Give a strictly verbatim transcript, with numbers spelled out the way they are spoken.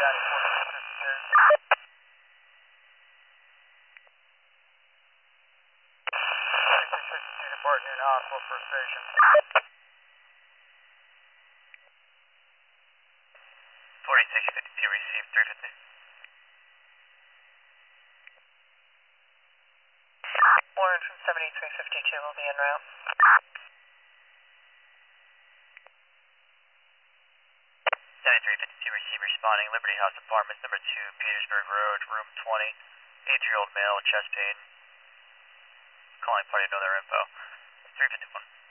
Departing hospital for station. forty-six fifty-two received, three fifty. Warren from seventy-three fifty-two will be en route. seventy-three fifty-two receive responding, Liberty House Apartments, number two, Petersburg Road, room twenty, eight-year-old male, chest pain. Calling party, know their info. three fifty-one.